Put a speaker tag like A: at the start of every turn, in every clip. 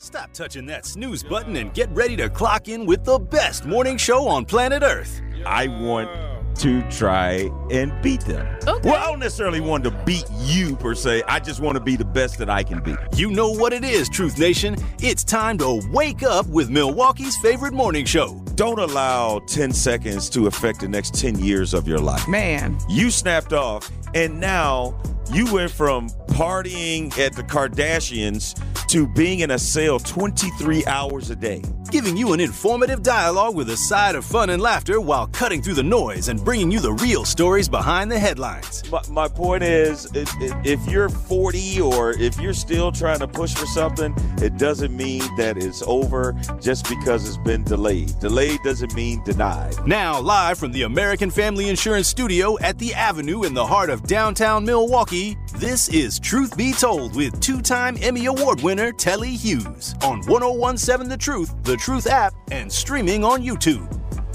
A: Stop touching that snooze button and get ready to clock in with the best morning show on planet Earth.
B: I want to try and beat them.
C: Okay.
B: Well, I don't necessarily want to beat you per se. I just want to be the best that I can be.
A: You know what it is, Truth Nation. It's time to wake up with Milwaukee's favorite morning show.
B: Don't allow 10 seconds to affect the next 10 years of your life.
C: Man.
B: You snapped off, and now you went from partying at the Kardashians to being in a cell 23 hours a day.
A: Giving you an informative dialogue with a side of fun and laughter while cutting through the noise and bringing you the real stories behind the headlines.
B: My point is, if you're 40 or if you're still trying to push for something, it doesn't mean that it's over just because it's been delayed. Delayed doesn't mean denied.
A: Now, live from the American Family Insurance Studio at the Avenue in the heart of downtown Milwaukee, this is Truth Be Told with two-time Emmy Award winner Telly Hughes on 1017 The Truth app, and streaming on YouTube.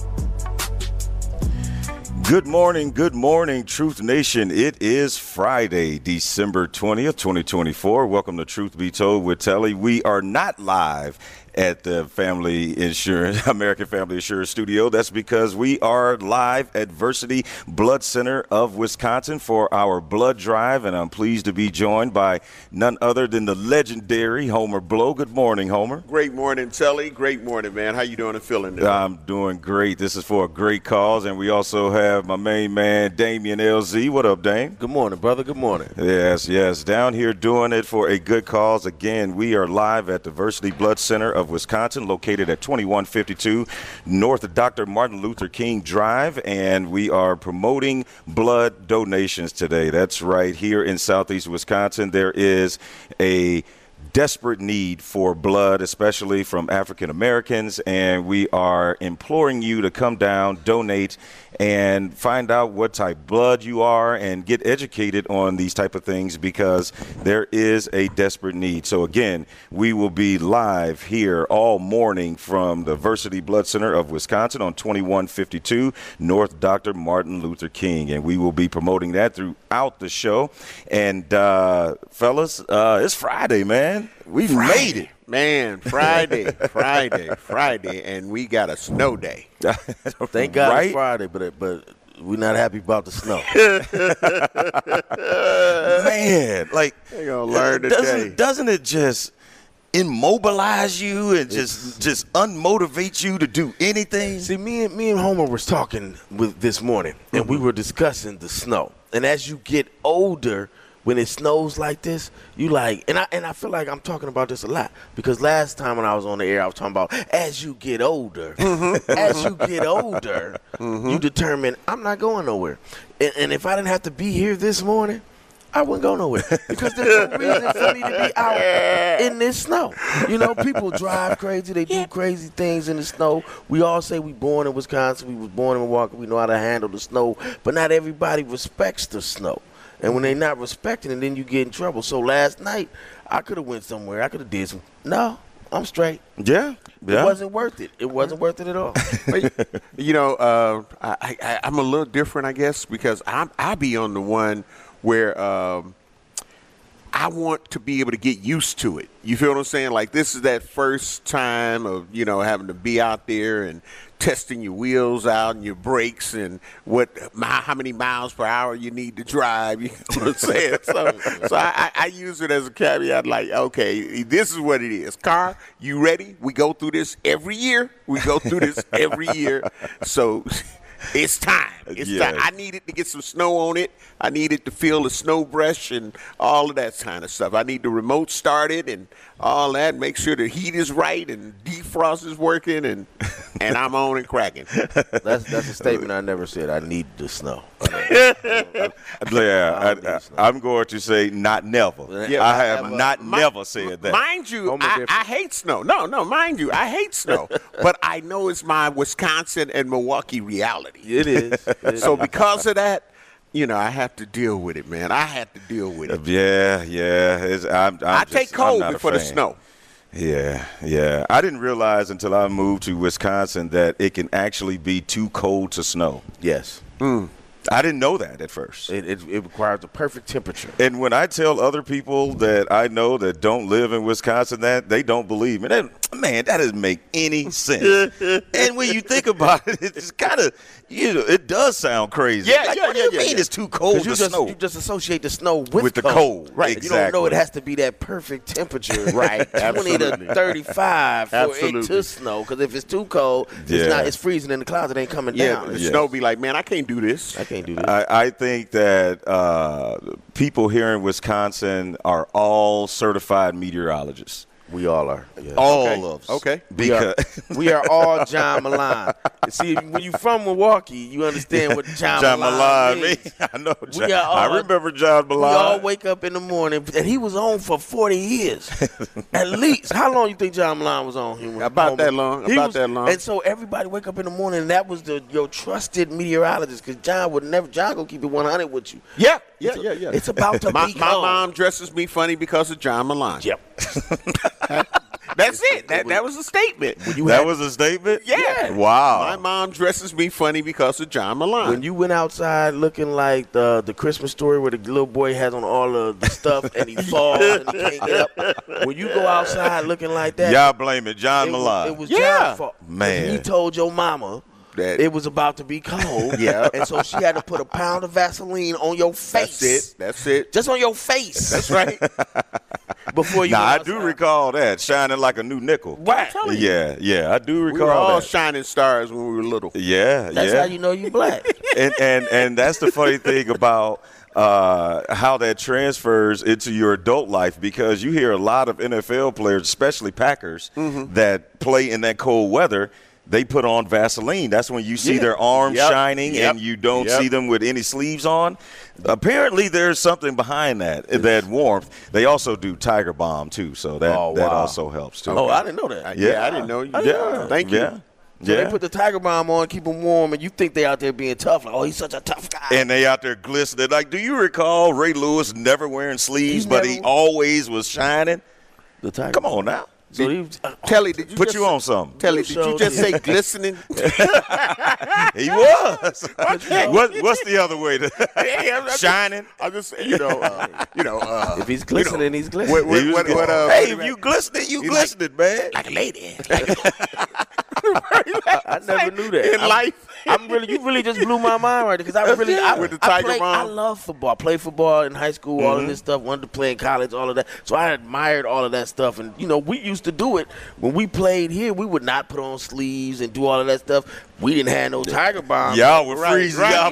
B: Good morning, Truth Nation. It is Friday, December 20th, 2024. Welcome to Truth Be Told with Telly. We are not live at the American Family Insurance Studio. That's because we are live at Versiti Blood Center of Wisconsin for our blood drive, and I'm pleased to be joined by none other than the legendary Homer Blow. Good morning, Homer.
D: Great morning, Telly. Great morning, man. How you doing and feeling today?
B: I'm doing great. This is for a great cause, and we also have my main man, Damian LZ. What up, Dame?
E: Good morning, brother. Good morning.
B: Yes. Down here doing it for a good cause. Again, we are live at the Versiti Blood Center of Wisconsin, located at 2152 North Dr. Martin Luther King Drive, and we are promoting blood donations today. That's right. Here in Southeast Wisconsin, there is a desperate need for blood, especially from African Americans, and we are imploring you to come down, donate, and find out what type of blood you are and get educated on these type of things, because there is a desperate need. So again, we will be live here all morning from the Versiti Blood Center of Wisconsin on 2152 North Dr. Martin Luther King, and we will be promoting that throughout the show. And fellas, it's Friday, man. We made it.
D: Man, Friday, and we got a snow day.
E: Thank God
B: Right?
E: it's Friday, but we're not happy about the snow.
B: Man, like,
D: They're gonna learn today.
B: doesn't it just immobilize you and just unmotivate you to do anything?
E: See, me and Homer was talking with this morning, and we were discussing the snow. And as you get older, when it snows like this, you like, and I feel like I'm talking about this a lot, because last time when I was on the air, I was talking about as you get older, you determine I'm not going nowhere. And if I didn't have to be here this morning, I wouldn't go nowhere, because there's no reason for me to be out in this snow. You know, people drive crazy. They do crazy things in the snow. We all say we born in Wisconsin. We was born in Milwaukee. We know how to handle the snow. But not everybody respects the snow. And when they're not respecting it, then you get in trouble. So last night, I could have went somewhere. I could have did some. No, I'm straight.
B: Yeah.
E: It wasn't worth it. It wasn't worth it at all.
D: You know, I'm a little different, I guess, because I be on the one where I want to be able to get used to it. You feel what I'm saying? Like, this is that first time of, you know, having to be out there and testing your wheels out and your brakes and how many miles per hour you need to drive. You know what I'm saying? So I use it as a caveat, like, okay, this is what it is. Car, you ready? We go through this every year. So it's time. It's time. I needed to get some snow on it. I needed to feel the snow brush and all of that kind of stuff. I need the remote started and all that. Make sure the heat is right and defrost is working, and I'm on and cracking.
E: That's a statement I never said. I need the snow.
B: I'm going to say not never.
E: Yeah,
B: I have never said that.
D: Mind you, I hate snow. No, mind you, I hate snow. But I know it's my Wisconsin and Milwaukee reality.
E: It is.
D: So because of that, you know, I have to deal with it, man. I have to deal with it.
B: Yeah.
D: I take cold before the snow.
B: Yeah. I didn't realize until I moved to Wisconsin that it can actually be too cold to snow.
E: Yes.
B: I didn't know that at first.
E: It requires the perfect temperature.
B: And when I tell other people that I know that don't live in Wisconsin that, they don't believe me. Man, that doesn't make any sense. And when you think about it, it's kind of, it does sound crazy.
D: Yeah,
B: what do you mean it's too cold to snow?
E: You just associate the snow with
B: the cold.
E: Right.
B: Exactly.
E: You don't know it has to be that perfect temperature.
D: Right.
E: 20 to 35 for
D: Absolutely.
E: it to snow. Because if it's too cold, it's freezing in the clouds. It ain't coming down.
D: The snow be like, man, I can't do this.
E: I can't do this.
B: I think that people here in Wisconsin are all certified meteorologists.
E: We all are. Yeah.
B: All of us.
D: Okay.
B: Because
E: We are all John Milan. See, when you from Milwaukee, you understand what John Milan
B: Milan.
E: means.
B: I know.
E: We are all-
B: I remember John
E: We
B: Milan.
E: all wake up in the morning, and he was on for 40 years, at least. How long you think John Milan was on?
D: About that long.
E: He
D: About
E: was-
D: that long.
E: And so everybody wake up in the morning, and that was your trusted meteorologist, because John gonna keep it 100 with you.
D: Yeah.
E: It's about to
D: My
E: be cold.
D: mom dresses me funny because of John Milan.
E: Yep.
D: That's it. That was a statement.
B: That was a statement?
D: Yeah.
B: Wow.
D: My mom dresses me funny because of John Milan.
E: When you went outside looking like the Christmas Story where the little boy has on all of the stuff and he falls and he can't get up. When you go outside looking like that,
B: Y'all blame it, John Milan.
E: It was
D: Yeah.
E: John's fault.
B: Man.
E: He told your mama
D: That-
E: it was about to be cold.
D: Yeah.
E: And so she had to put a pound of Vaseline on your face.
D: That's it.
E: Just on your face.
D: That's right.
E: Before you
B: Now, I
E: went
B: do
E: outside.
B: recall that, shining like a new nickel.
E: Right.
B: Yeah, I do
D: We
B: recall
D: were all
B: that.
D: shining stars when we were little.
B: Yeah,
E: That's
B: yeah.
E: how you know you black.
B: and that's the funny thing about how that transfers into your adult life, because you hear a lot of NFL players, especially Packers, that play in that cold weather. They put on Vaseline. That's when you see their arms shining and you don't see them with any sleeves on. Apparently, there's something behind that warmth. They also do Tiger Balm, too, so that also helps, too.
E: Oh, I didn't know that.
D: I
B: Yeah.
D: didn't know you.
B: Yeah.
D: Thank you.
B: Yeah.
E: So they put the Tiger Balm on, keep them warm, and you think they out there being tough. Like, oh, he's such a tough guy.
B: And they out there glistening. Like, do you recall Ray Lewis never wearing sleeves, but he always was shining?
E: The Tiger
B: Come on now.
E: So he was,
D: Telly, did you
B: Put
D: just
B: you on something.
D: Telly, did you just say glistening?
B: He was. What's the other way to shining?
D: I just,
E: if he's glistening, he's glistening.
B: Hey, if you glistening, you glistening, man.
D: like a lady.
E: I never knew that.
D: In life.
E: You really just blew my mind right there, because
D: With the Tiger Balm.
E: I love football. I played football in high school, all of this stuff. Wanted to play in college, all of that. So I admired all of that stuff. And we used to do it when we played here. We would not put on sleeves and do all of that stuff. We didn't have no Tiger Balm.
B: Y'all were freezing. Y'all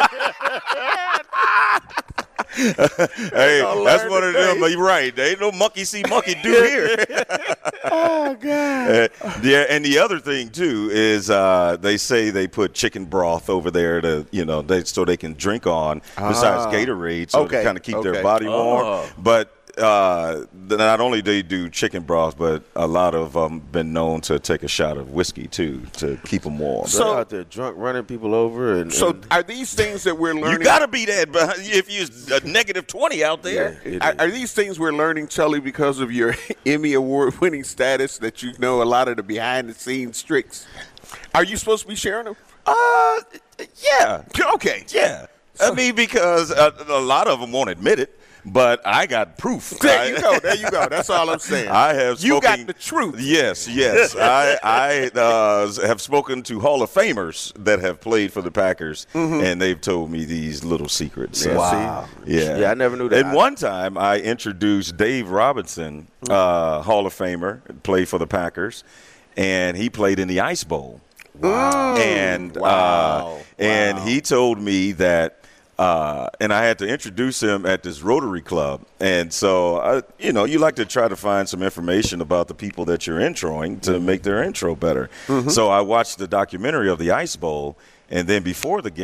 B: Hey, that's one of them. You're right. There ain't no monkey see, monkey do here.
D: Oh, God.
B: Yeah, and the other thing, too, is they say they put chicken broth over there to, so they can drink on besides Gatorade, so to kind of keep their body warm. But not only do they do chicken broth, but a lot of them been known to take a shot of whiskey, too, to keep them warm.
E: So they're out there drunk, running people over.
D: So are these things that we're learning?
B: You got to be that, but if you're a negative 20 out there.
D: Are these things we're learning, Tully, because of your Emmy Award-winning status, that you know a lot of the behind-the-scenes tricks? Are you supposed to be sharing them?
B: Yeah.
D: Okay.
B: Yeah. I mean, because a lot of them won't admit it, but I got proof.
D: There you go. That's all I'm saying.
B: I have spoken.
D: You got the truth.
B: Yes. I have spoken to Hall of Famers that have played for the Packers, and they've told me these little secrets.
D: Yeah,
E: wow.
B: Yeah.
E: Yeah, I never knew that.
B: And one time I introduced Dave Robinson, Hall of Famer, played for the Packers, and he played in the Ice Bowl.
D: Wow.
B: And he told me that and I had to introduce him at this Rotary Club. And so, you like to try to find some information about the people that you're introing to make their intro better. So I watched the documentary of the Ice Bowl, and then before the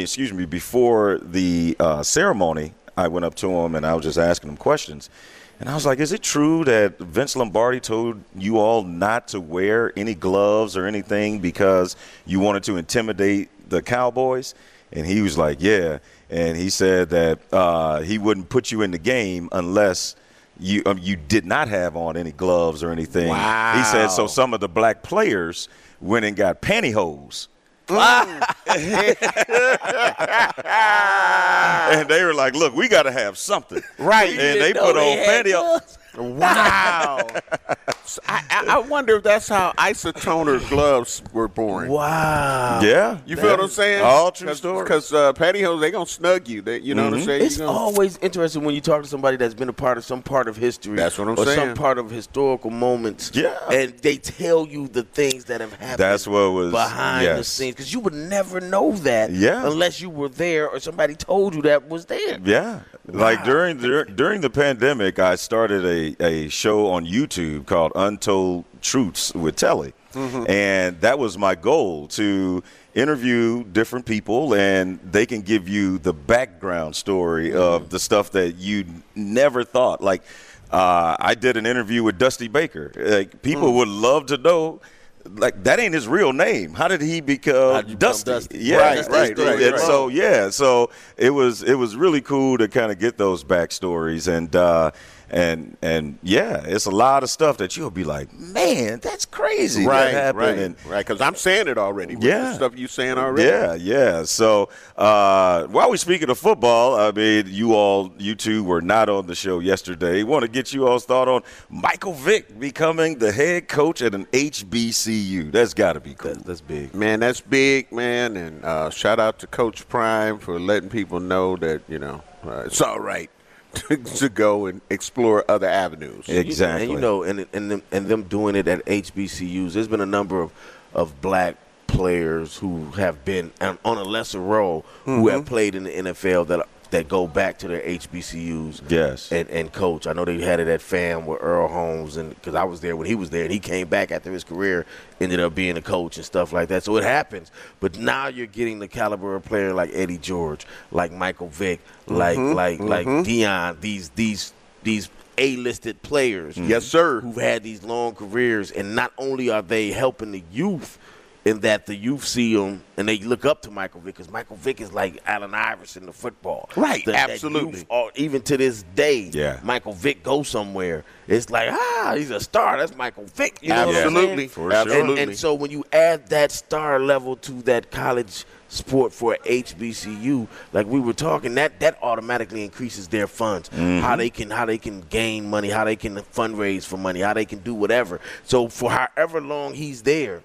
B: ceremony, I went up to him and I was just asking him questions. And I was like, is it true that Vince Lombardi told you all not to wear any gloves or anything because you wanted to intimidate the Cowboys? And he was like, yeah. And he said that he wouldn't put you in the game unless you did not have on any gloves or anything.
D: Wow.
B: He said so some of the black players went and got pantyhose And they were like, look, we got to have something.
D: Right.
B: And they put on pantyhose.
D: Wow. So I wonder if that's how isotoner gloves were born.
E: Wow.
B: Yeah.
D: You feel what I'm saying?
B: All true story.
D: Because pantyhose, they going to snug you. You know what I'm saying?
E: It's always interesting when you talk to somebody that's been a part of some part of history.
D: That's what I'm
E: or
D: saying.
E: some part of historical moments.
B: Yeah.
E: And they tell you the things that have happened
B: That's what was
E: behind the scenes. Because you would never know that unless you were there or somebody told you that was there.
B: Yeah.
E: Wow.
B: Like during the pandemic, I started a show on YouTube called Untold Truths with Telly. And that was my goal, to interview different people, and they can give you the background story of the stuff that you never thought. Like, I did an interview with Dusty Baker. Like, people would love to know, like, that ain't his real name. How did he become Dusty? Yeah,
D: Right.
B: And so it was really cool to kind of get those backstories, and it's a lot of stuff that you'll be like, man, that's crazy.
D: Right,
B: that happened.
D: right. Because I'm saying it already. With the stuff you saying already.
B: Yeah. So while we speaking of football, I mean, you two were not on the show yesterday. Want to get you all's thought on Michael Vick becoming the head coach at an HBCU. That's got to be cool.
E: That's big.
D: Man, that's big, man. And shout out to Coach Prime for letting people know that, it's all right to go and explore other avenues.
B: Exactly.
E: And them doing it at HBCUs. There's been a number of black players who have been on a lesser role who have played in the NFL that go back to their HBCUs.
B: Yes.
E: And coach. I know they had it at FAM with Earl Holmes, and because I was there when he was there, and he came back after his career, ended up being a coach and stuff like that. So it happens. But now you're getting the caliber of player like Eddie George, like Michael Vick, like Deion, these A-listed players.
D: Yes, sir.
E: Who've had these long careers, and not only are they helping the youth in that the youth see him and they look up to Michael Vick, because Michael Vick is like Allen Iverson of football.
D: Right,
E: That
D: absolutely.
E: youth, or even to this day, Michael Vick goes somewhere. It's like, he's a star. That's Michael Vick. You know
D: Absolutely.
E: what I'm saying?
D: Absolutely.
E: And so when you add that star level to that college sport for HBCU, like we were talking, that automatically increases their funds. How they can gain money, how they can fundraise for money, how they can do whatever. So for however long he's there,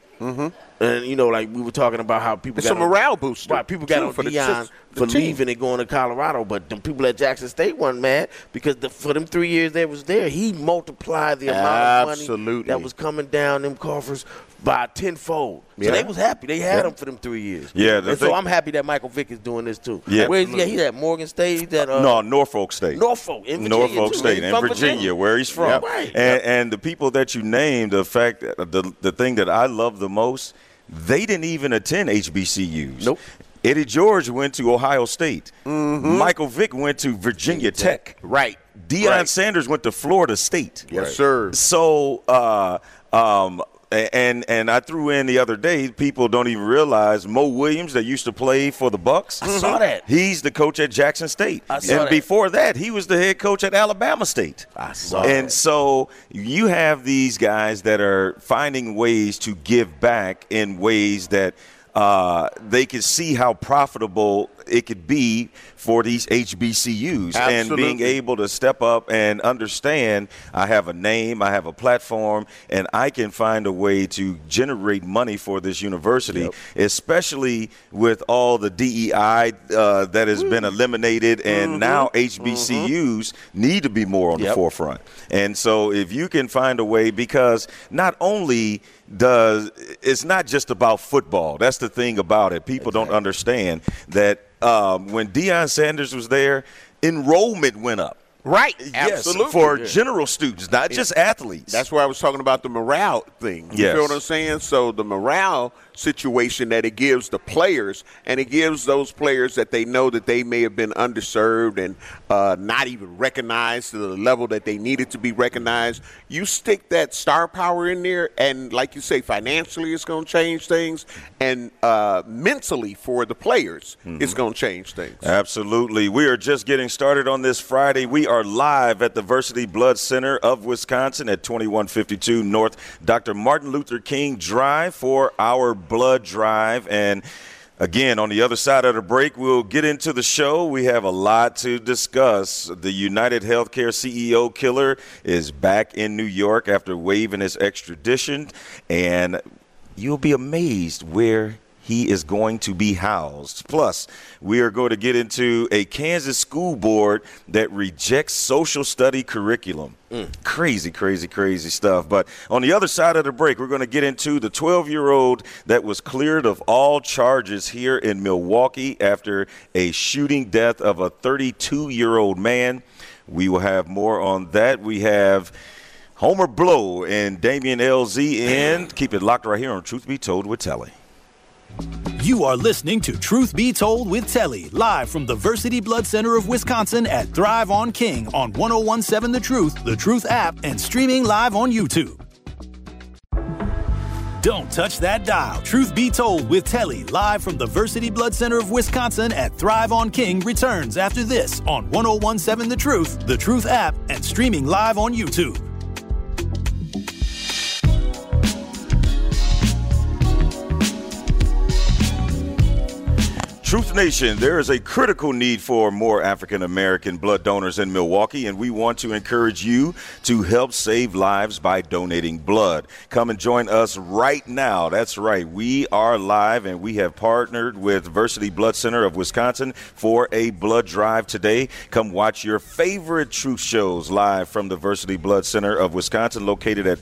E: and like we were talking about how people
D: got a morale booster.
E: Right, people got on Deion for leaving and going to Colorado, but the people at Jackson State weren't mad because for them 3 years they was there, he multiplied the amount of money that was coming down them coffers by tenfold. So they was happy. They had him for them 3 years.
B: Yeah,
E: so I'm happy that Michael Vick is doing this too.
B: Yeah,
E: he's at Morgan State. He's at
B: Norfolk State.
E: Norfolk in Virginia.
B: Norfolk State in Virginia, where he's from.
E: Yep. Right.
B: And the people that you named, the fact the thing that I love the most, they didn't even attend HBCUs.
E: Nope.
B: Eddie George went to Ohio State. Michael Vick went to Virginia Tech.
D: Right.
B: Deion Sanders went to Florida State.
D: Yes, sir.
B: So, and I threw in the other day, people don't even realize Mo Williams that used to play for the Bucks.
E: I saw that.
B: He's the coach at Jackson State. And before that, he was the head coach at Alabama State.
E: I saw
B: And
E: that.
B: so you have these guys that are finding ways to give back in ways that they can see how profitable it could be for these HBCUs.
D: Absolutely.
B: And being able to step up and understand, I have a name, I have a platform, and I can find a way to generate money for this university, especially with all the DEI that has been eliminated, and now HBCUs need to be more on the forefront. And so if you can find a way, because not only it's not just about football. That's the thing about it. People don't understand that when Deion Sanders was there, enrollment went up.
D: Right.
B: Yes,
D: Absolutely.
B: for general students, not just athletes.
D: That's why I was talking about the morale thing. You feel what I'm saying? So the morale situation that it gives the players, and it gives those players that they know that they may have been underserved and not even recognized to the level that they needed to be recognized. You stick that star power in there, and like you say, financially it's going to change things, and mentally for the players it's going to change things.
B: Absolutely. We are just getting started on this Friday. We are live at the Versity Blood Center of Wisconsin at 2152 North Dr. Martin Luther King Drive for our blood drive. And again, on the other side of the break, we'll get into the show. We have a lot to discuss. The United Healthcare CEO killer is back in New York after waiving his extradition, and you'll be amazed where he is going to be housed. Plus, we are going to get into a Kansas school board that rejects social study curriculum. Crazy, crazy, crazy stuff. But on the other side of the break, we're going to get into the 12-year-old that was cleared of all charges here in Milwaukee after a shooting death of a 32-year-old man. We will have more on that. We have Homer Blow and Damian LZ in. Keep it locked right here on Truth Be Told with Telly.
A: You are listening to Truth Be Told with Telly, live from the Versity Blood Center of Wisconsin at Thrive on King on 1017 The Truth app, and streaming live on YouTube. Don't touch that dial. Truth Be Told with Telly, live from the Versity Blood Center of Wisconsin at Thrive on King, returns after this on 1017 The Truth app, and streaming live on YouTube.
B: Truth Nation, there is a critical need for more African-American blood donors in Milwaukee, and we want to encourage you to help save lives by donating blood. Come and join us right now. That's right. We are live, and we have partnered with Versity Blood Center of Wisconsin for a blood drive today. Come watch your favorite truth shows live from the Versity Blood Center of Wisconsin, located at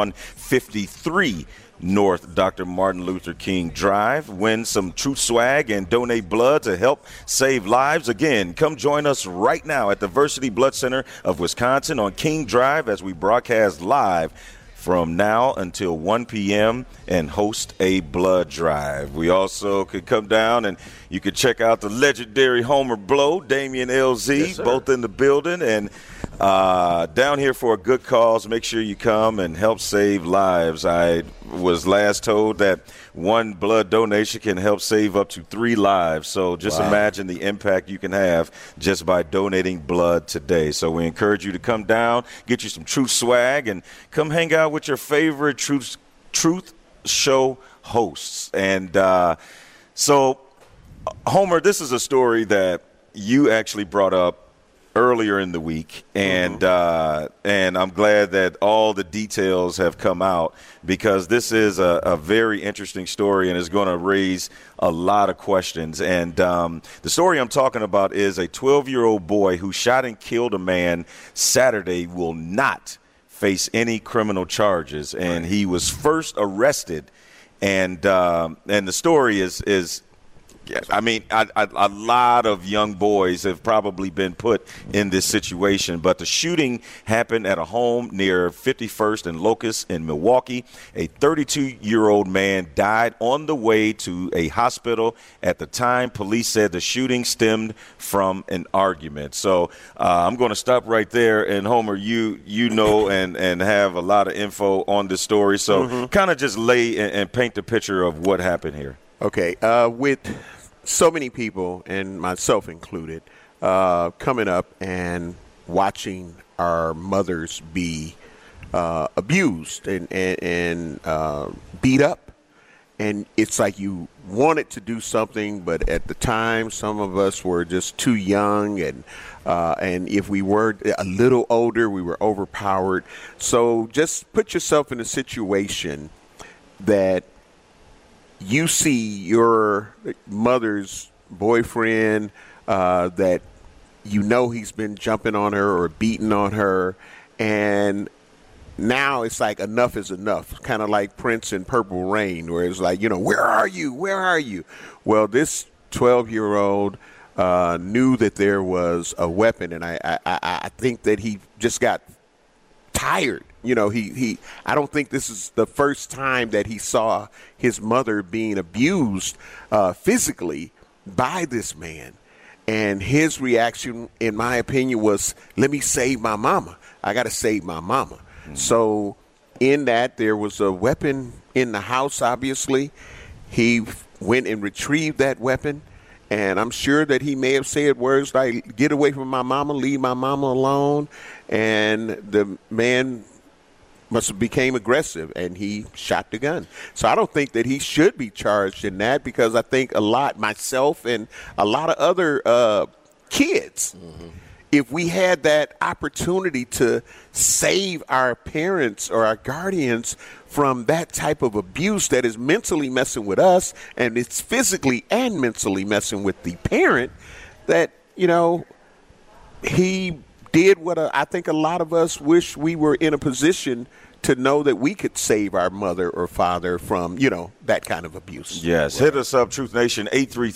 B: 2153 North Dr. Martin Luther King Drive. Win some truth swag and donate blood to help save lives. Again, come join us right now at the Versity Blood Center of Wisconsin on King Drive as we broadcast live from now until 1 p.m. and host a blood drive. We also could come down and you could check out the legendary Homer Blow, Damian LZ, both in the building, and down here for a good cause. Make sure you come and help save lives. I was last told that one blood donation can help save up to 3 lives. So just imagine the impact you can have just by donating blood today. So we encourage you to come down, get you some truth swag, and come hang out with your favorite truth show hosts. And so, Homer, this is a story that you actually brought up earlier in the week, and I'm glad that all the details have come out, because this is a very interesting story and is going to raise a lot of questions. And the story I'm talking about is a 12-year-old boy who shot and killed a man Saturday will not face any criminal charges, and he was first arrested. And the story is I mean, a lot of young boys have probably been put in this situation, but the shooting happened at a home near 51st and Locust in Milwaukee. A 32-year-old man died on the way to a hospital. At the time, police said the shooting stemmed from an argument. So I'm going to stop right there. And Homer, you know and have a lot of info on this story. So kind of just lay and paint the picture of what happened here.
D: Okay, with so many people, and myself included, coming up and watching our mothers be abused and beat up, and it's like you wanted to do something, but at the time, some of us were just too young, and if we were a little older, we were overpowered. So just put yourself in a situation that you see your mother's boyfriend that you know he's been jumping on her or beating on her, and now it's like enough is enough, kind of like Prince in Purple Rain, where it's like, where are you? Where are you? Well, this 12-year-old knew that there was a weapon, and I think that he just got tired. I don't think this is the first time that he saw his mother being abused physically by this man. And his reaction, in my opinion, was, let me save my mama. I got to save my mama. Mm-hmm. So in that, there was a weapon in the house, obviously. He went and retrieved that weapon, And I'm sure that he may have said words like, "Get away from my mama, leave my mama alone." And the man must have became aggressive, and he shot the gun. So I don't think that he should be charged in that, because I think myself and a lot of other kids, if we had that opportunity to save our parents or our guardians from that type of abuse that is mentally messing with us, and it's physically and mentally messing with the parent, that, he did what I think a lot of us wish we were in a position to know that we could save our mother or father from, that kind of abuse.
B: Yes. Hit us up, Truth Nation,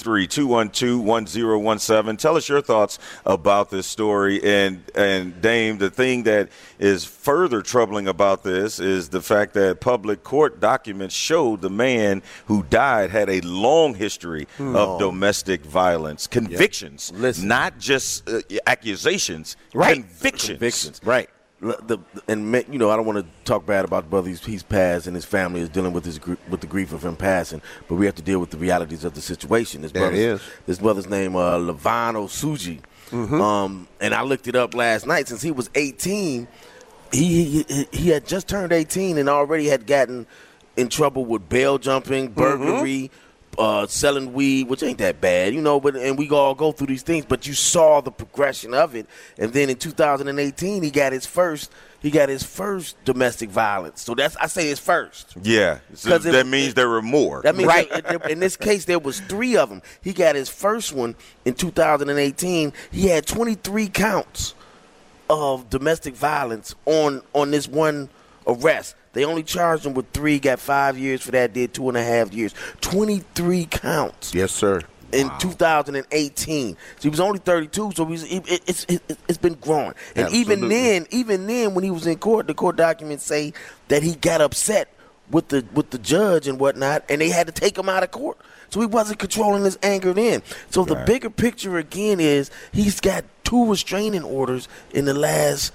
B: 833-212-1017. Tell us your thoughts about this story. And Dame, the thing that is further troubling about this is the fact that public court documents showed the man who died had a long history of domestic violence. Convictions, not just accusations, convictions.
E: Right. I don't want to talk bad about the brother. He's passed, and his family is dealing with the grief of him passing. But we have to deal with the realities of the situation. This brother's name Levon Osuji, and I looked it up last night. Since he was 18, he had just turned 18 and already had gotten in trouble with bail jumping, burglary. Selling weed, which ain't that bad, and we all go through these things, but you saw the progression of it. And then in 2018, he got his first domestic violence. So I say his first.
B: Yeah. So that means there were more.
E: That means in this case, there was 3 of them. He got his first one in 2018. He had 23 counts of domestic violence on this one arrest. They only charged him with 3, got 5 years for that, did 2.5 years. 23 counts.
D: Yes, sir.
E: In 2018. So he was only 32, so it's been growing. And
D: Absolutely.
E: even then, when he was in court, the court documents say that he got upset with the judge and whatnot, and they had to take him out of court. So he wasn't controlling his anger then. So the bigger picture again is he's got 2 restraining orders in the last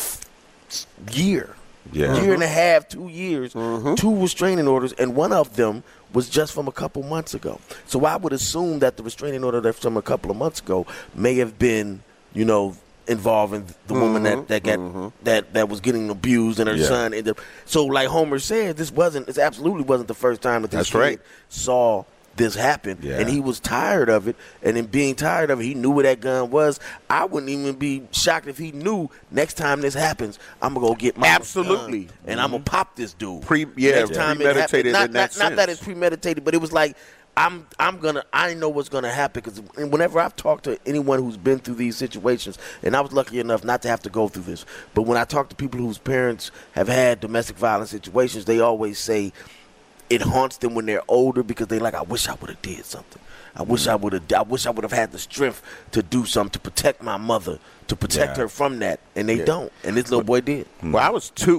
E: year.
B: Yeah.
E: Year and a half, 2 years, 2 restraining orders, and one of them was just from a couple months ago. So I would assume that the restraining order that's from a couple of months ago may have been, involving the woman that was getting abused and her son. So like Homer said, it absolutely wasn't the first time that this kid saw this happened, and he was tired of it. And in being tired of it, he knew where that gun was. I wouldn't even be shocked if he knew next time this happens, I'm gonna go get my gun, and I'm gonna pop this dude. Next time
D: premeditated
E: it
D: in that sense.
E: Not that it's premeditated, but it was like I know what's gonna happen, because whenever I've talked to anyone who's been through these situations, and I was lucky enough not to have to go through this, but when I talk to people whose parents have had domestic violence situations, they always say it haunts them when they're older, because they like, I wish I would have did something. I wish I would have had the strength to do something to protect my mother, to protect her from that, and they don't. And this little boy did.
D: Well, I was 2.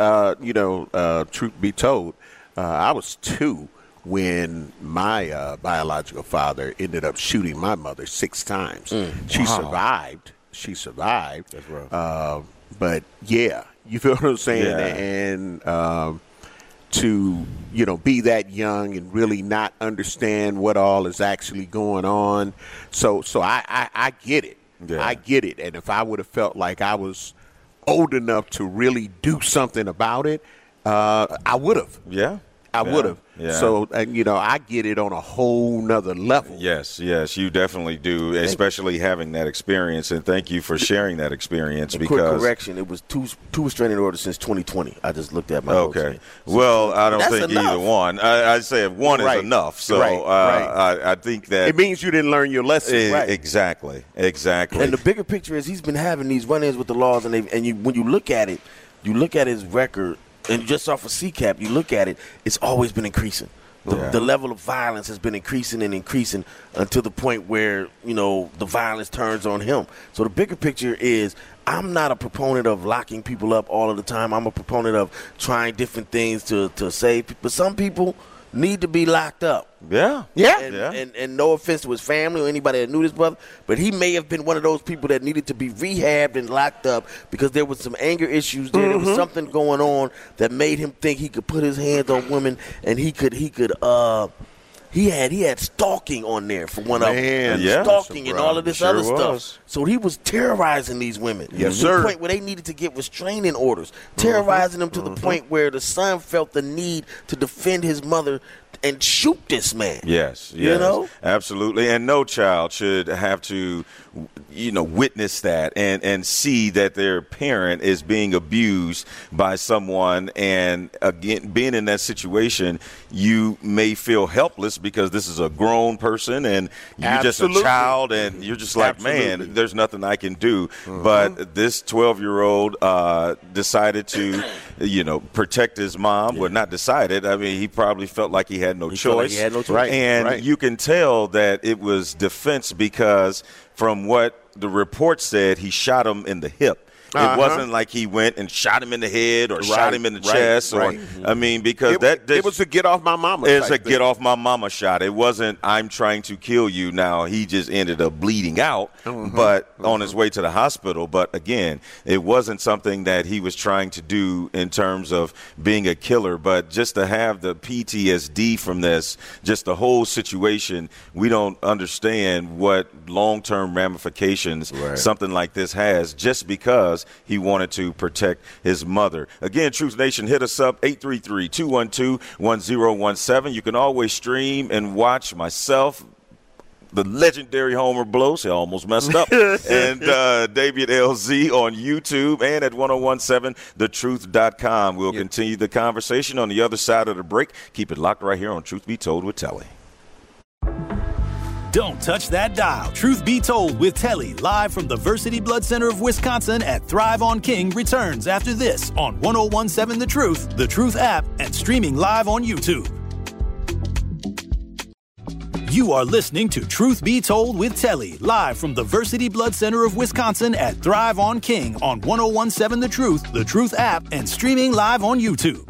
D: Truth be told, I was 2 when my biological father ended up shooting my mother 6 times. She survived. That's rough. But yeah, you feel what I'm saying?
B: Yeah.
D: And to be that young and really not understand what all is actually going on. So I get it.
B: Yeah.
D: I get it. And if I would have felt like I was old enough to really do something about it, I would have.
B: Yeah.
D: I would have.
B: Yeah.
D: So, I get it on a whole nother level.
B: Yes, you definitely do, especially having that experience. And thank you for sharing that experience.
E: Quick correction, it was two restraining orders since 2020. I just looked at my notes.
B: Okay. Well, I don't think
E: enough.
B: either one. I'd say if one is enough. So I think that
D: it means you didn't learn your lesson. Right.
B: Exactly.
E: And the bigger picture is he's been having these run-ins with the laws, and when you look at it, you look at his record. And just off of CCAP, you look at it, it's always been increasing. The level of violence has been increasing and increasing until the point where, the violence turns on him. So the bigger picture is I'm not a proponent of locking people up all of the time. I'm a proponent of trying different things to save people. But some people need to be locked up.
B: Yeah.
E: And no offense to his family or anybody that knew this brother, but he may have been one of those people that needed to be rehabbed and locked up because there was some anger issues there. There was something going on that made him think he could put his hands on women and he could he had stalking on there for one of them.
B: Yeah.
E: Stalking and all of this other
B: was.
E: stuff. So he was terrorizing these women.
D: Yes,
E: to
D: sir.
E: the point where they needed to get restraining orders. Terrorizing them to the point where the son felt the need to defend his mother and shoot this man.
B: Yes,
E: You know?
B: absolutely. And no child should have to, witness that and see that their parent is being abused by someone. And again, being in that situation, you may feel helpless because this is a grown person and you're just a child and you're just like, man, there's nothing I can do. But this 12-year-old decided to, protect his mom. Well, not decided. I mean, he probably felt like he had no choice.
D: Right.
B: And you can tell that it was defense because from what the report said, he shot him in the hip. It wasn't like he went and shot him in the head or shot him in the chest. I mean, because
D: it was a get off my mama.
B: It's a get off my mama shot. It wasn't I'm trying to kill you. Now, he just ended up bleeding out, but on his way to the hospital. But again, it wasn't something that he was trying to do in terms of being a killer. But just to have the PTSD from this, just the whole situation, we don't understand what long-term ramifications something like this has just because he wanted to protect his mother. Again, Truth Nation, hit us up, 833-212-1017. You can always stream and watch myself, the legendary Homer Blows, I almost messed up, and David LZ on YouTube and at 1017thetruth.com. We'll continue the conversation on the other side of the break. Keep it locked right here on Truth Be Told with Telly.
A: Don't touch that dial. Truth Be Told with Telly, live from the Versity Blood Center of Wisconsin at Thrive on King, returns after this on 1017 The Truth app, and streaming live on YouTube. You are listening to Truth Be Told with Telly, live from the Versity Blood Center of Wisconsin at Thrive on King on 1017 The Truth app, and streaming live on YouTube.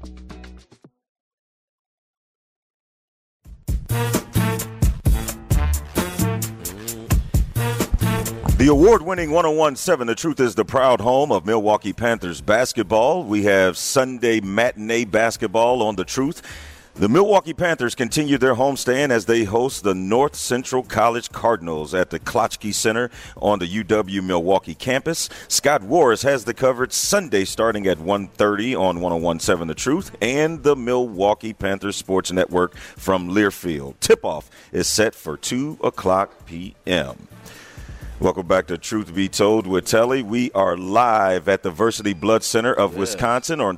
B: The award-winning 1017 The Truth is the proud home of Milwaukee Panthers basketball. We have Sunday matinee basketball on The Truth. The Milwaukee Panthers continue their homestand as they host the North Central College Cardinals at the Klotchke Center on the UW-Milwaukee campus. Scott Warris has the coverage Sunday starting at 1:30 on 1017 The Truth and the Milwaukee Panthers Sports Network from Learfield. Tip-off is set for 2 o'clock p.m. Welcome back to Truth Be Told with Telly. We are live at the Versity Blood Center of Wisconsin on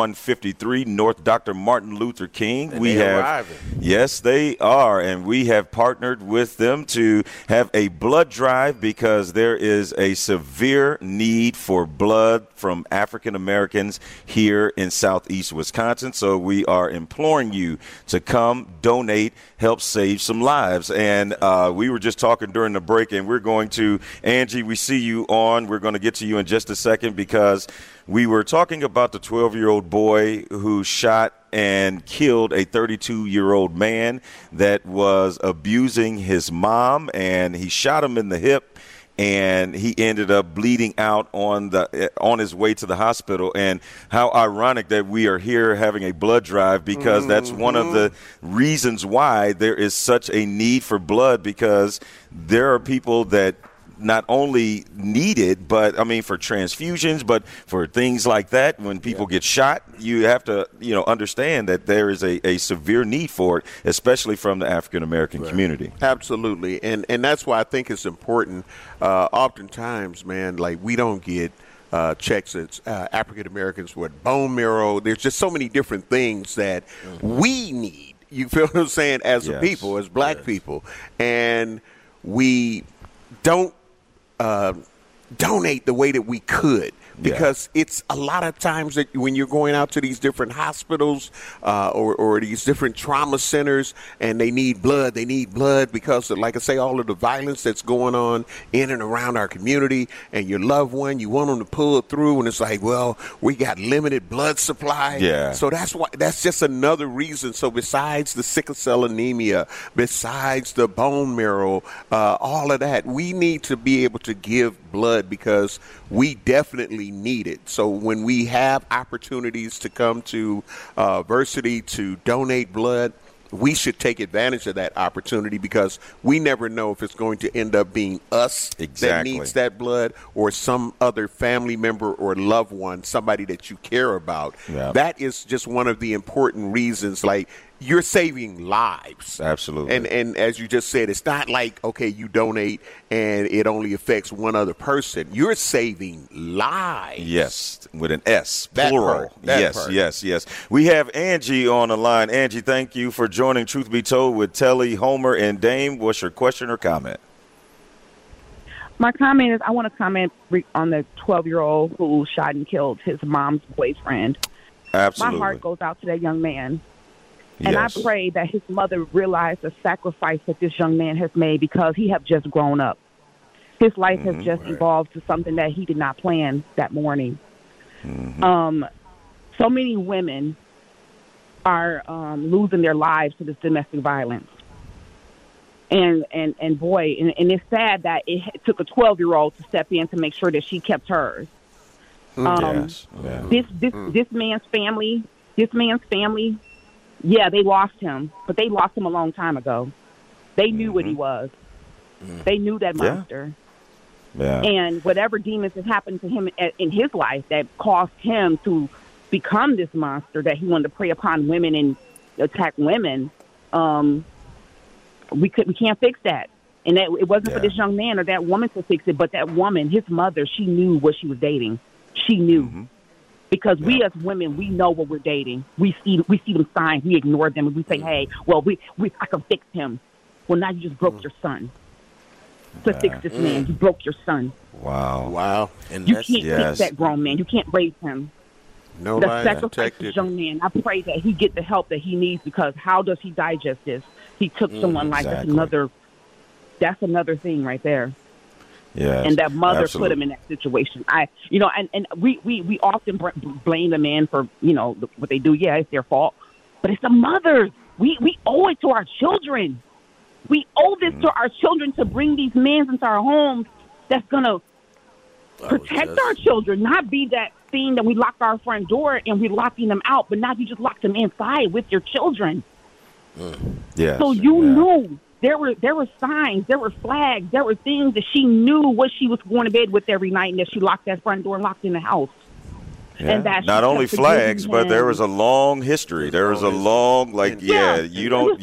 B: 2153 North Dr. Martin Luther King.
E: And arriving.
B: Yes, they are, and we have partnered with them to have a blood drive because there is a severe need for blood from African Americans here in southeast Wisconsin. So we are imploring you to come, donate, help save some lives. And we were just talking during the break, and we're going to, Angie, we see you on. We're going to get to you in just a second because we were talking about the 12-year-old boy who shot and killed a 32-year-old man that was abusing his mom, and he shot him in the hip. And he ended up bleeding out on his way to the hospital. And how ironic that we are here having a blood drive because that's one of the reasons why there is such a need for blood, because there are people that not only need it, but I mean for transfusions, but for things like that. When people get shot, you have to, understand that there is a severe need for it, especially from the African American community.
D: Absolutely, and that's why I think it's important. Oftentimes, man, like we don't get checks as African Americans with bone marrow. There's just so many different things that we need. You feel what I'm saying? As a people, as black people, and we don't donate the way that we could, because it's a lot of times that when you're going out to these different hospitals or these different trauma centers and they need blood because of, like I say, all of the violence that's going on in and around our community, and your loved one, you want them to pull it through, and it's like, well, we got limited blood supply.
B: Yeah.
D: So that's just another reason. So besides the sickle cell anemia, besides the bone marrow, all of that, we need to be able to give blood because we definitely need it. So when we have opportunities to come to Versity to donate blood, we should take advantage of that opportunity because we never know if it's going to end up being us that needs that blood or some other family member or loved one, somebody that you care about.
B: Yeah.
D: That is just one of the important reasons, like, you're saving lives.
B: Absolutely.
D: And as you just said, it's not like, okay, you donate and it only affects one other person. You're saving lives.
B: Yes, with an S,
D: That
B: plural.
D: part, that
B: Yes,
D: part.
B: yes. We have Angie on the line. Angie, thank you for joining Truth Be Told with Telly, Homer, and Dame. What's your question or comment?
C: My comment is I want to comment on the 12-year-old who shot and killed his mom's boyfriend.
B: Absolutely.
C: My heart goes out to that young man. And
B: Yes.
C: I pray that his mother realized the sacrifice that this young man has made because he have just grown up. His life has just evolved to something that he did not plan that morning. So many women are losing their lives to this domestic violence. And it's sad that it took a 12-year-old to step in to make sure that she kept hers.
B: Yes. Yeah.
C: This man's family, yeah, they lost him, but they lost him a long time ago. They knew what he was. They knew that monster.
B: Yeah.
C: And whatever demons had happened to him in his life that caused him to become this monster that he wanted to prey upon women and attack women, we can't fix that. And that it wasn't for this young man or that woman to fix it, but that woman, his mother, she knew what she was dating. She knew. Because we as women, we know what we're dating. We see them signs. We ignore them, and we say, "Hey, well, I can fix him." Well, now you just broke your son. To fix this man, you broke your son.
B: Wow.
E: And
C: You
E: that's,
C: can't fix that grown man. You can't raise him.
D: No
C: The
D: lie
C: sacrifice of
D: detected.
C: this young man. I pray that he get the help that he needs because how does he digest this? He took someone's life. That's another thing right there.
B: Yes.
C: And that mother
B: Absolutely.
C: put him in that situation. And we often blame the men for, what they do. Yeah, it's their fault. But it's the mothers. We owe it to our children. We owe this to our children to bring these men into our homes that's going to protect our children, not be that thing that we lock our front door and we're locking them out, but now you just lock them inside with your children.
B: Yes.
C: So you knew. There were signs, there were flags, there were things that she knew what she was going to bed with every night and that she locked that front door and locked in the house.
B: Yeah.
C: And that she
B: Not only
C: kept forgiving
B: flags, but there
C: him.
B: was a long history. There was a long, you
C: CCAP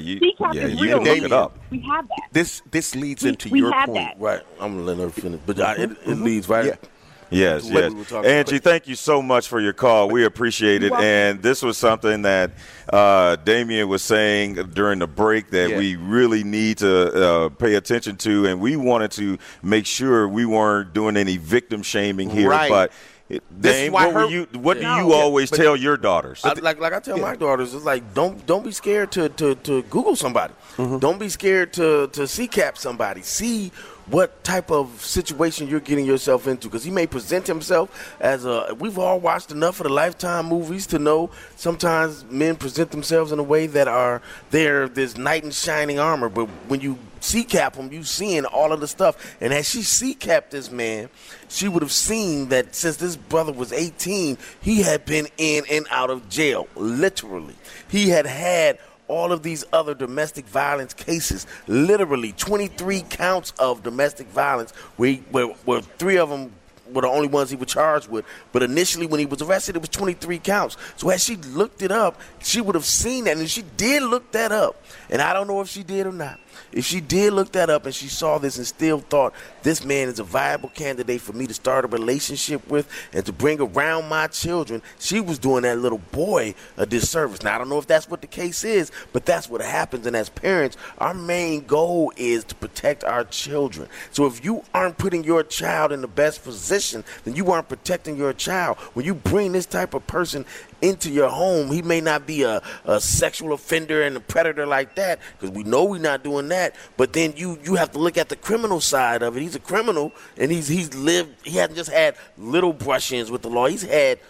C: is real.
B: look it up.
C: We have that.
D: This leads into
C: we
D: your
C: have
D: point.
C: that.
E: right. I'm going to let her finish. But it leads right.
D: Yeah.
B: Yes,
E: What we were
B: yes.
E: talking
B: Angie, thank you so much for your call. We appreciate it.
C: welcome.
B: And this was something that Damien was saying during the break that we really need to pay attention to, and we wanted to make sure we weren't doing any victim shaming here.
D: Right.
B: But
D: This is
B: Dame,
D: why
B: what do you always tell your daughters?
E: Like I tell my daughters, it's like don't be scared to Google somebody. Don't be scared to CCAP somebody. See what type of situation you're getting yourself into, because he may present himself as we've all watched enough of the Lifetime movies to know sometimes men present themselves in a way that they're this knight in shining armor, but when you CCAP him, you seeing all of the stuff. And as she CCAPed this man, she would have seen that since this brother was 18, he had been in and out of jail, literally. He had all of these other domestic violence cases, literally 23 counts of domestic violence, where 3 of them were the only ones he was charged with. But initially when he was arrested, it was 23 counts. So as she looked it up, she would have seen that. And she did look that up. And I don't know if she did or not. If she did look that up and she saw this and still thought this man is a viable candidate for me to start a relationship with and to bring around my children, she was doing that little boy a disservice. Now, I don't know if that's what the case is, but that's what happens. And as parents, our main goal is to protect our children. So if you aren't putting your child in the best position, then you aren't protecting your child. When you bring this type of person into your home, he may not be a sexual offender and a predator like that, because we know we're not doing that. But then you have to look at the criminal side of it. He's a criminal, and he hasn't just had little brush-ins with the law. He's had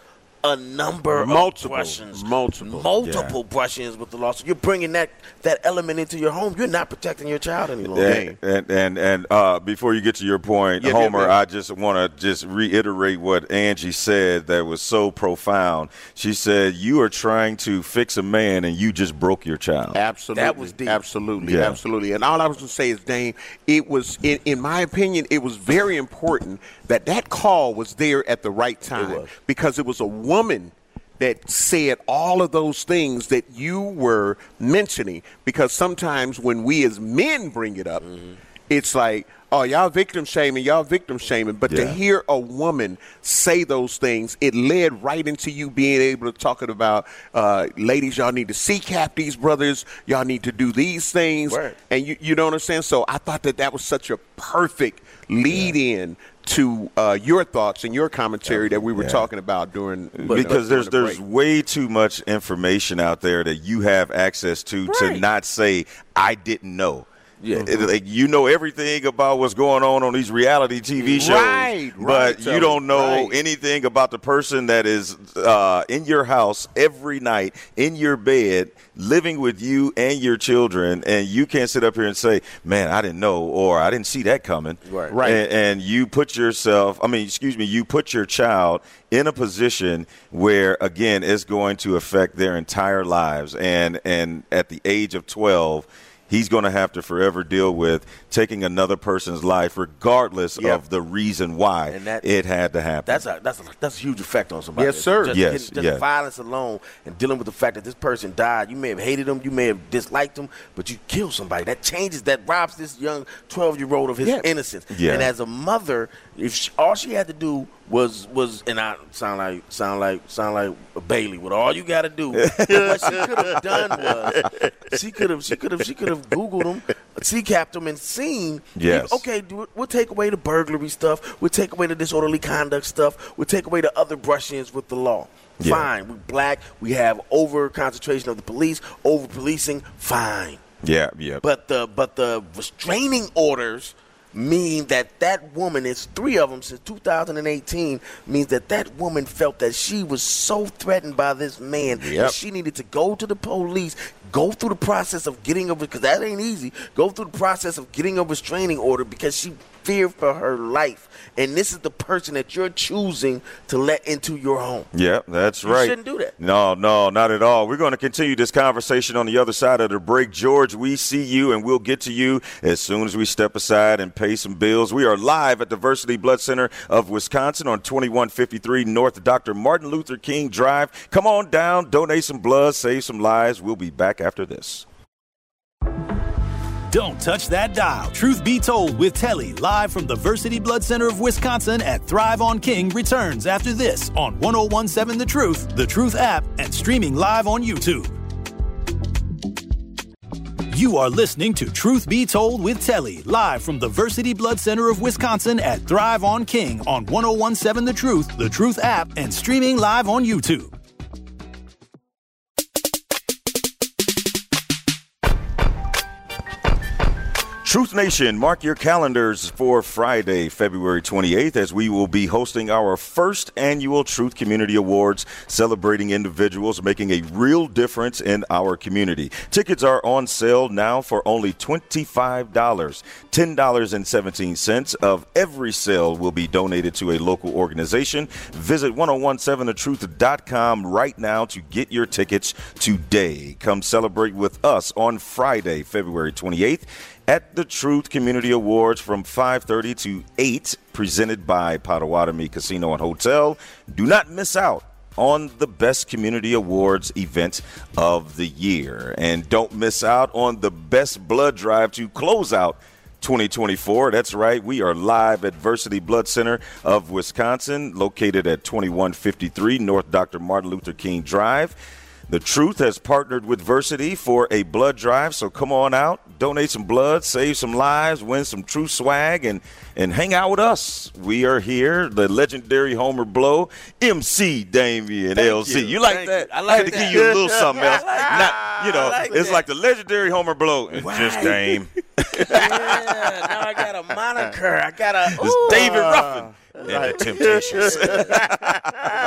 E: a number of brushings. Multiple brushings with the law. So you're bringing that element into your home. You're not protecting your child any longer.
B: And before you get to your point, Homer, I just want to reiterate what Angie said that was so profound. She said, you are trying to fix a man and you just broke your child.
D: Absolutely.
E: That was deep.
D: Absolutely. And all I was going to say is, Dame, it was, in my opinion, it was very important that call was there at the right time, because it was a woman that said all of those things that you were mentioning. Because sometimes when we as men bring it up, it's like, oh, y'all victim shaming. But to hear a woman say those things, it led right into you being able to talk about, ladies, y'all need to CCAP these brothers. Y'all need to do these things.
E: Right.
D: And you know what I'm saying? So I thought that was such a perfect lead in to your thoughts and your commentary that we were talking about during
B: because there's way too much information out there that you have access to not say I didn't know. You know everything about what's going on these reality TV shows, but you don't know anything about the person that is in your house every night, in your bed, living with you and your children, and you can't sit up here and say, man, I didn't know, or I didn't see that coming.
D: Right.
B: And you put you put your child in a position where, again, it's going to affect their entire lives. And at the age of 12, he's going to have to forever deal with taking another person's life, regardless of the reason why it had to happen.
E: That's a huge effect on somebody.
D: Yes, sir.
E: Just violence alone and dealing with the fact that this person died. You may have hated him, you may have disliked him, but you killed somebody. That robs this young 12-year-old of his innocence. Yeah. And as a mother, all she had to do was and I sound like a Bailey. What all you got to do? What she could have done was she could have Googled him, CCAP'd him, and seen.
B: Yes.
E: Okay, we'll take away the burglary stuff. We'll take away the disorderly conduct stuff. We'll take away the other brush-ins with the law.
B: Yeah.
E: Fine. We're black. We have over concentration of the police, over policing. Fine.
B: Yeah.
E: But the restraining orders mean that woman, it's 3 of them since 2018, means that woman felt that she was so threatened by this man that she needed to go to the police, go through the process of getting a, because that ain't easy, go through the process of getting a restraining order because she feared for her life. And this is the person that you're choosing to let into your home.
B: Yeah, that's right.
E: You shouldn't do that.
B: No, not at all. We're going to continue this conversation on the other side of the break. George, we see you, and we'll get to you as soon as we step aside and pay some bills. We are live at Diversity Blood Center of Wisconsin on 2153 North Dr. Martin Luther King Drive. Come on down, donate some blood, save some lives. We'll be back after this.
A: Don't touch that dial. Truth Be Told with Telly, live from the Diversity Blood Center of Wisconsin at Thrive on King, returns after this on 1017 The Truth app, and streaming live on YouTube. You are listening to Truth Be Told with Telly, live from the Diversity Blood Center of Wisconsin at Thrive on King on 1017 The Truth app, and streaming live on YouTube.
B: Truth Nation, mark your calendars for Friday, February 28th, as we will be hosting our first annual Truth Community Awards, celebrating individuals making a real difference in our community. Tickets are on sale now for only $25. $10.17 of every sale will be donated to a local organization. Visit 1017thetruth.com right now to get your tickets today. Come celebrate with us on Friday, February 28th. At the Truth Community Awards from 5:30 to 8, presented by Potawatomi Casino and Hotel. Do not miss out on the Best Community Awards event of the year. And don't miss out on the Best Blood Drive to close out 2024. That's right. We are live at Diversity Blood Center of Wisconsin, located at 2153 North Dr. Martin Luther King Drive. The Truth has partnered with Versity for a blood drive, so come on out, donate some blood, save some lives, win some Truth swag, and hang out with us. We are here, the legendary Homer Blow, MC Damian LZ. You like that?
E: I like
B: had to
E: that.
B: give you a little something else. It's
E: that.
B: like the legendary Homer Blow. It's just Dame.
E: Yeah, now I got a moniker.
B: It's David Ruffin. And the Temptations.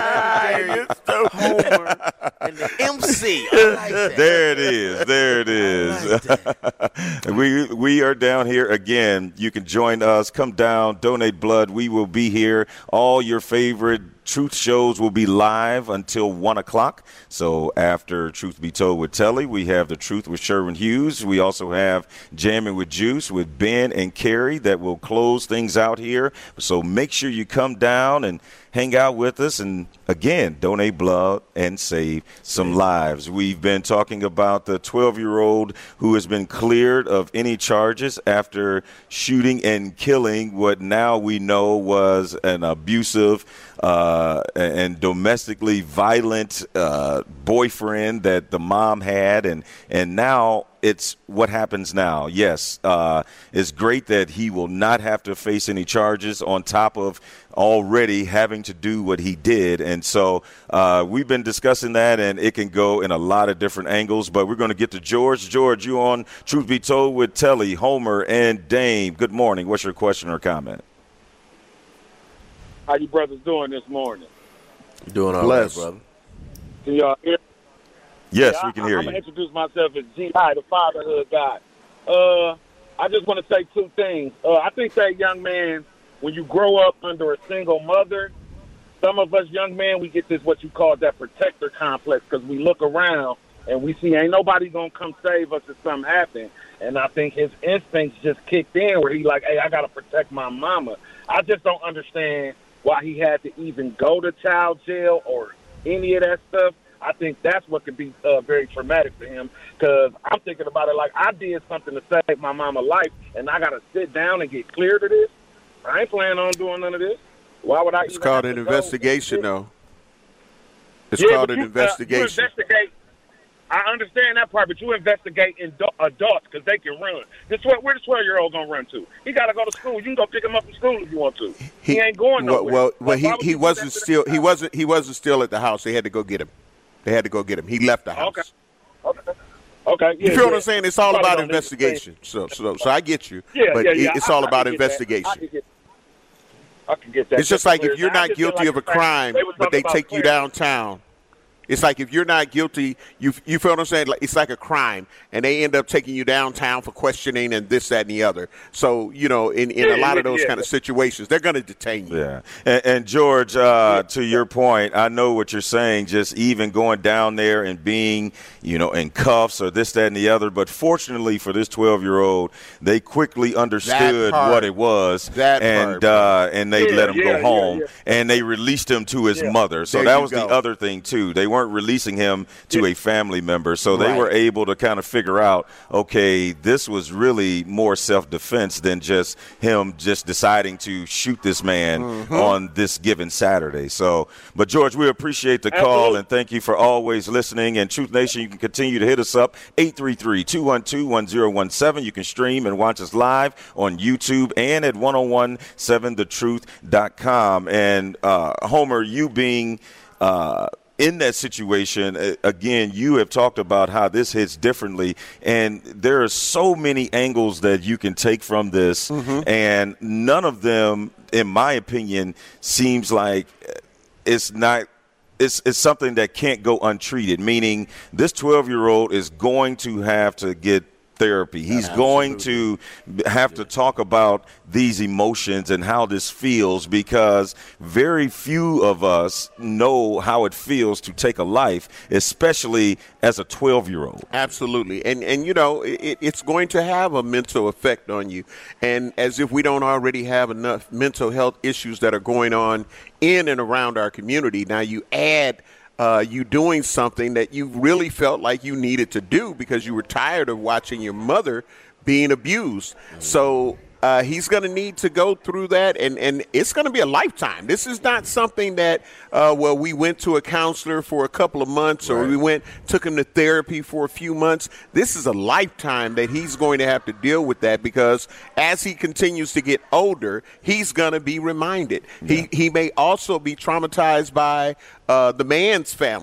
E: Jerry, Homer, and the MC. I like that.
B: There it is. There it is.
E: Like
B: we are down here again. You can join us. Come down, donate blood. We will be here. All your favorite Truth shows will be live until 1 o'clock. So after Truth Be Told with Telly, we have The Truth with Sherwin Hughes. We also have Jamming with Juice with Ben and Carrie that will close things out here. So make sure you come down and hang out with us and, again, donate blood and save some lives. We've been talking about the 12-year-old who has been cleared of any charges after shooting and killing what now we know was an abusive and domestically violent boyfriend that the mom had, and now it's what happens now. Yes, it's great that he will not have to face any charges on top of already having to do what he did. And so we've been discussing that, and it can go in a lot of different angles, but we're going to get to George. George, you on Truth Be Told with Telly, Homer, and Dame. Good morning. What's your question or comment?
F: How you brothers doing this morning?
E: Doing all right, brother.
F: Can y'all hear?
B: Yes, we can hear
F: I'm
B: you.
F: going to introduce myself as G.I., the fatherhood guy. I just want to say two things. I think that young man, when you grow up under a single mother, some of us young men, we get this what you call that protector complex because we look around and we see ain't nobody going to come save us if something happens. And I think his instincts just kicked in where he like, hey, I got to protect my mama. I just don't understand why he had to even go to child jail or any of that stuff. I think that's what could be very traumatic for him because I'm thinking about it like I did something to save my mama's life, and I got to sit down and get cleared of this. I ain't planning on doing none of this. Why would I?
D: It's called an investigation, though. It's called an investigation.
F: You investigate. I understand that part, but you investigate adults because they can run. Where the 12-year-old gonna run to? He gotta go to school. You can go pick him up from school if you want to. He ain't going nowhere.
D: Well, he wasn't still. He wasn't still at the house. They had to go get him. He left the house.
F: Okay.
D: You feel what I'm saying? It's all about investigation. So I get you. But it's all about investigation.
F: I can get that.
D: It's just like if you're not guilty of a crime, but they take you downtown. It's like if you're not guilty, you feel what I'm saying? Like, it's like a crime, and they end up taking you downtown for questioning and this, that, and the other. So, in a lot of those kind of situations, they're going to detain you.
B: Yeah. And George, to your point, I know what you're saying, just even going down there and being, in cuffs or this, that, and the other. But fortunately for this 12-year-old, they quickly understood what it was, and they let him go home, and they released him to his mother. So that was the other thing, too. They weren't releasing him to a family member, so they were able to kind of figure out, okay, this was really more self-defense than just him just deciding to shoot this man on this given Saturday. So, but George, we appreciate the call and thank you for always listening. And Truth Nation, you can continue to hit us up 833-212-1017. You can stream and watch us live on YouTube and at 1017thetruth.com. And Homer, you being in that situation, again, you have talked about how this hits differently, and there are so many angles that you can take from this, and none of them, in my opinion, seems like it's something that can't go untreated, meaning this 12-year-old is going to have to get therapy. He's going to have to talk about these emotions and how this feels, because very few of us know how it feels to take a life, especially as a 12-year-old.
D: Absolutely. And it's going to have a mental effect on you. And as if we don't already have enough mental health issues that are going on in and around our community, now you add you doing something that you really felt like you needed to do because you were tired of watching your mother being abused. So he's going to need to go through that, and it's going to be a lifetime. This is not something that, we went to a counselor for a couple of months or we took him to therapy for a few months. This is a lifetime that he's going to have to deal with that, because as he continues to get older, he's going to be reminded. Yeah. He may also be traumatized by the man's family.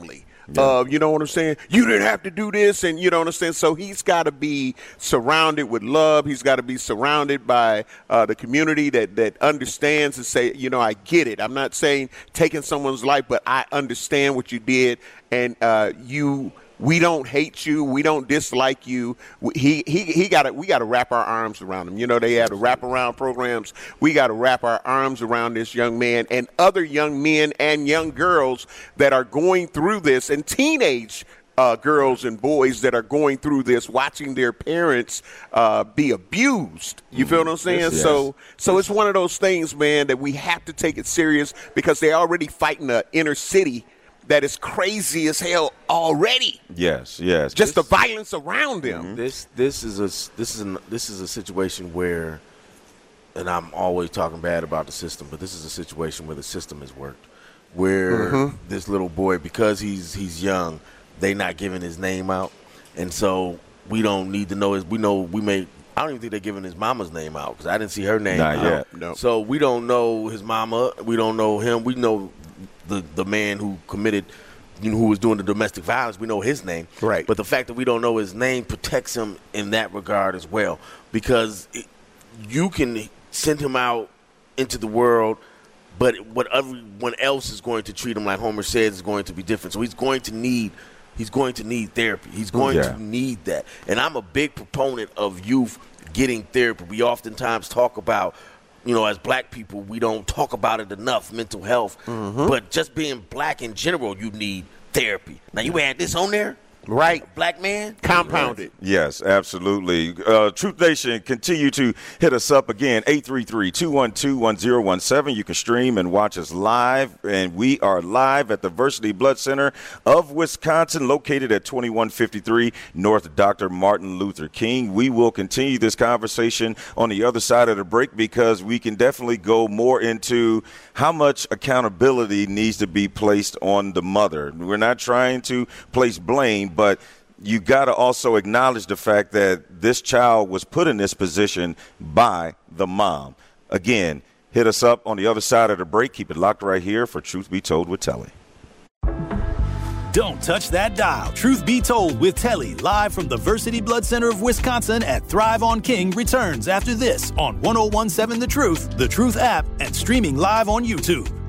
D: You know what I'm saying? You didn't have to do this, and you know what I'm saying? So he's got to be surrounded with love. He's got to be surrounded by the community that understands and say, you know, I get it. I'm not saying taking someone's life, but I understand what you did, and we don't hate you. We don't dislike you. We got to wrap our arms around him. You know, they have the wraparound programs. We got to wrap our arms around this young man and other young men and young girls that are going through this, and teenage girls and boys that are going through this, watching their parents be abused. You feel what I'm saying?
B: Yes.
D: So it's one of those things, man, that we have to take it serious because they're already fighting the inner city that is crazy as hell already.
B: Yes.
D: Just the violence around them.
E: This is a situation where, and I'm always talking bad about the system, but this is a situation where the system has worked. Where this little boy, because he's young, they not giving his name out, and so we don't need to know his. I don't even think they're giving his mama's name out because I didn't see her name
B: Not
E: out.
B: yet.
D: No.
E: So we don't know his mama. We don't know him. We know the man who committed, who was doing the domestic violence. We know his name.
D: Right.
E: But the fact that we don't know his name protects him in that regard as well, because you can send him out into the world, but what everyone else is going to treat him, like Homer says, is going to be different. So he's going to need therapy. He's going to need that. And I'm a big proponent of youth getting therapy. We oftentimes talk about, as black people, we don't talk about it enough, mental health. But just being black in general, you need therapy. Now, you had this on there?
D: Right.
E: A black man?
D: Compounded.
B: Yes, absolutely. Truth Nation, continue to hit us up again, 833-212-1017. You can stream and watch us live, and we are live at the Varsity Blood Center of Wisconsin, located at 2153 North Dr. Martin Luther King. We will continue this conversation on the other side of the break because we can definitely go more into how much accountability needs to be placed on the mother. We're not trying to place blame, but you got to also acknowledge the fact that this child was put in this position by the mom. Again, hit us up on the other side of the break. Keep it locked right here for Truth Be Told with Telly.
A: Don't touch that dial. Truth Be Told with Telly, live from the Varsity Blood Center of Wisconsin at Thrive on King, returns after this on 1017 The Truth app, and streaming live on YouTube.